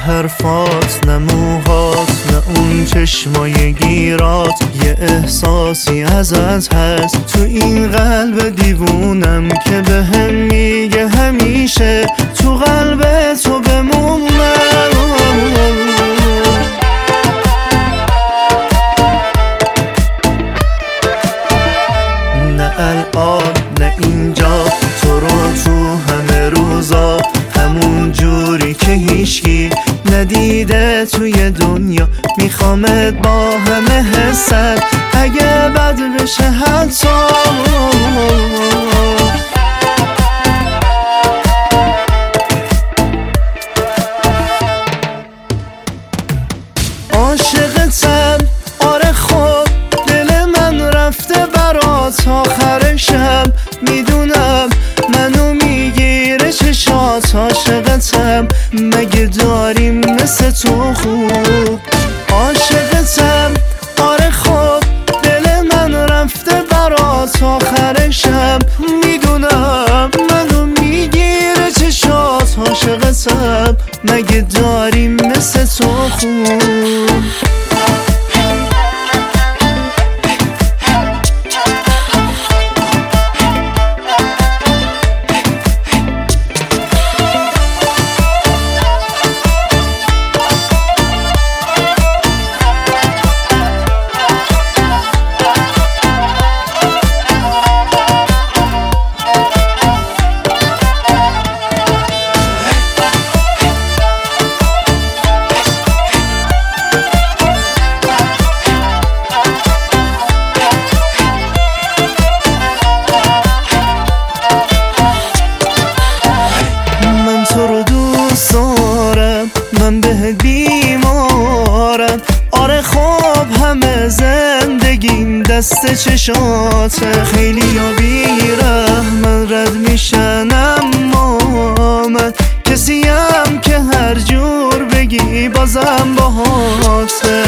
حرفات، نه موهات، نه اون چشمای گیرات. یه احساسی ازت هست تو این قلب دیوونم که بهم میگه همیشه تو قلب تو بمونم. نه الان نه اینجا، تو رو تو همه روزا، همون جوری که هیچکی ندیده توی دنیا. میخوامت با همه حسم اگه بد بشه حتی. عاشقتم آره خب، دل من رفته برات آخر شب. میدونم منو میگیره چشات، عاشقتم مگه داریم مثل تو خوب. عاشقتم آره خب، دل من رفته برات آخر شب. میدونم منو میگیره چشات، عاشقتم مگه داریم مثل تو خوب. من بهت بیمارم آره خب، همه زندگیم دست چشاته. خیلی یا بیرحمن رد میشن اما من کسیم که هر جور بگی بازم باهاته.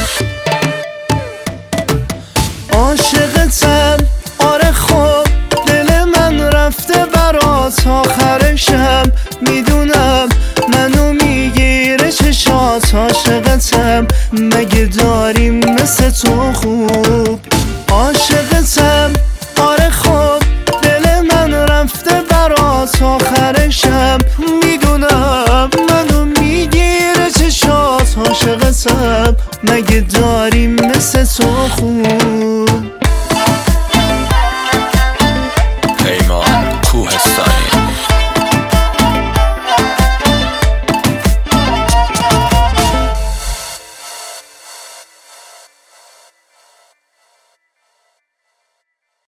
عاشقتم آره خب، دل من رفته برات آخر شب. میدونم منو میگیره چشات، عاشقتم مگه داریم مثل تو خوب.